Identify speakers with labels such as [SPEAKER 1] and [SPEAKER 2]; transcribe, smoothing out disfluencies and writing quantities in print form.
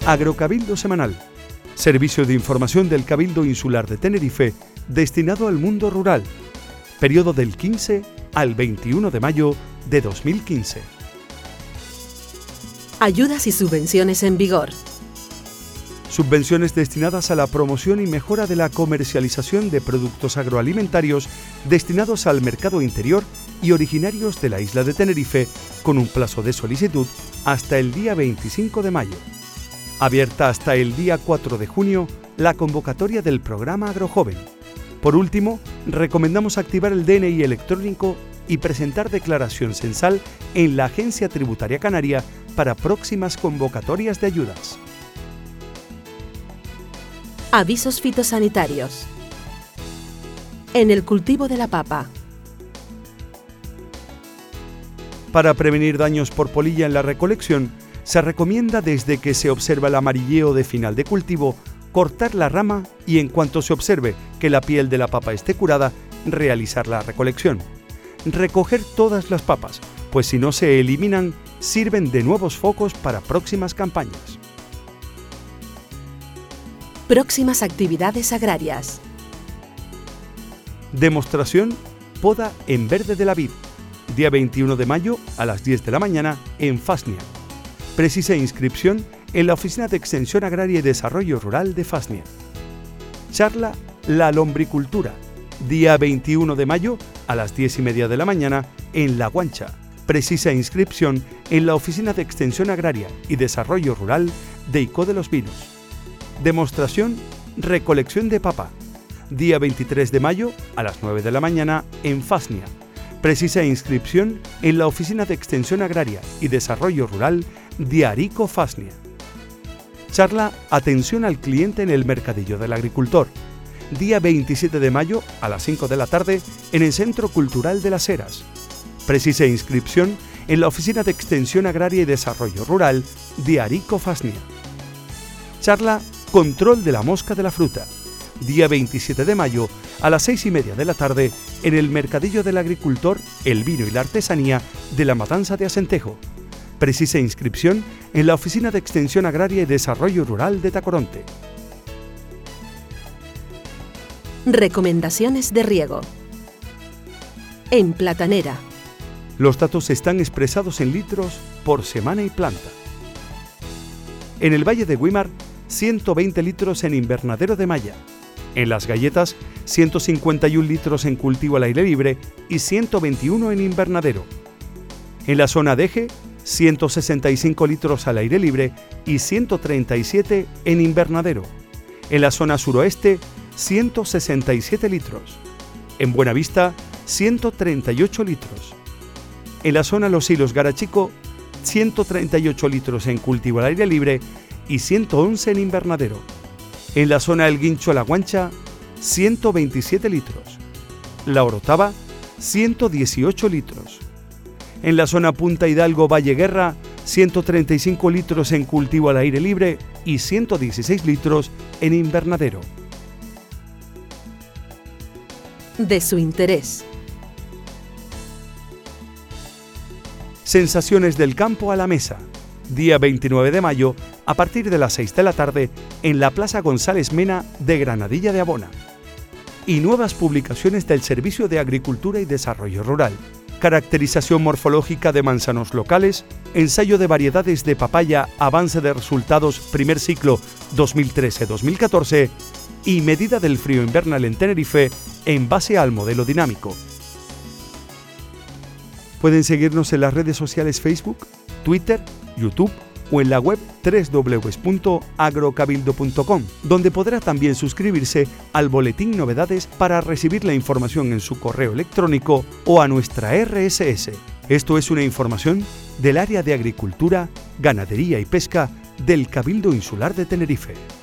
[SPEAKER 1] Agrocabildo Semanal, servicio de información del Cabildo Insular de Tenerife destinado al mundo rural, periodo del 15 al 21 de mayo de 2015.
[SPEAKER 2] Ayudas y subvenciones en vigor.
[SPEAKER 1] Subvenciones destinadas a la promoción y mejora de la comercialización de productos agroalimentarios destinados al mercado interior y originarios de la isla de Tenerife, con un plazo de solicitud hasta el día 25 de mayo. Abierta hasta el día 4 de junio la convocatoria del programa AgroJoven. Por último, recomendamos activar el DNI electrónico y presentar declaración censal en la Agencia Tributaria Canaria para próximas convocatorias de ayudas.
[SPEAKER 2] Avisos fitosanitarios. En el cultivo de la papa.
[SPEAKER 1] Para prevenir daños por polilla en la recolección, se recomienda, desde que se observa el amarilleo de final de cultivo, cortar la rama y, en cuanto se observe que la piel de la papa esté curada, realizar la recolección. Recoger todas las papas, pues si no se eliminan, sirven de nuevos focos para próximas campañas.
[SPEAKER 2] Próximas actividades agrarias.
[SPEAKER 1] Demostración poda en verde de la vid, día 21 de mayo a las 10 de la mañana en Fasnia. Precisa inscripción en la Oficina de Extensión Agraria y Desarrollo Rural de Fasnia. Charla La Lombricultura, día 21 de mayo a las 10:30 de la mañana en La Guancha. Precisa inscripción en la Oficina de Extensión Agraria y Desarrollo Rural de Icó de los Vinos. Demostración Recolección de papa, día 23 de mayo a las 9 de la mañana en Fasnia. Precisa inscripción en la Oficina de Extensión Agraria y Desarrollo Rural de Arico Fasnia. Charla Atención al cliente en el Mercadillo del Agricultor, día 27 de mayo a las 5 de la tarde en el Centro Cultural de las Heras. Precisa inscripción en la Oficina de Extensión Agraria y Desarrollo Rural de Arico Fasnia. Charla Control de la mosca de la fruta, día 27 de mayo a las 6:30 de la tarde en el Mercadillo del Agricultor, el Vino y la Artesanía de la Matanza de Acentejo. Precisa inscripción en la Oficina de Extensión Agraria y Desarrollo Rural de Tacoronte.
[SPEAKER 2] Recomendaciones de riego. En platanera.
[SPEAKER 1] Los datos están expresados en litros por semana y planta. En el Valle de Güímar, 120 litros en invernadero de malla. En Las Galletas, 151 litros en cultivo al aire libre y 121 en invernadero. En la zona de Eje, 165 litros al aire libre y 137 en invernadero. En la zona suroeste, 167 litros. En Buenavista, 138 litros. En la zona Los Hilos Garachico, 138 litros en cultivo al aire libre y 111 en invernadero. En la zona El Guincho La Guancha, 127 litros. La Orotava, 118 litros. En la zona Punta Hidalgo Valle Guerra, 135 litros en cultivo al aire libre y 116 litros en invernadero.
[SPEAKER 2] De su interés.
[SPEAKER 1] Sensaciones del campo a la mesa, día 29 de mayo a partir de las 6 de la tarde en la Plaza González Mena de Granadilla de Abona. Y nuevas publicaciones del Servicio de Agricultura y Desarrollo Rural. Caracterización morfológica de manzanos locales, ensayo de variedades de papaya, avance de resultados primer ciclo 2013-2014 y medida del frío invernal en Tenerife en base al modelo dinámico. Pueden seguirnos en las redes sociales Facebook, Twitter, YouTube o en la web www.agrocabildo.com, donde podrá también suscribirse al boletín Novedades para recibir la información en su correo electrónico o a nuestra RSS. Esto es una información del área de Agricultura, Ganadería y Pesca del Cabildo Insular de Tenerife.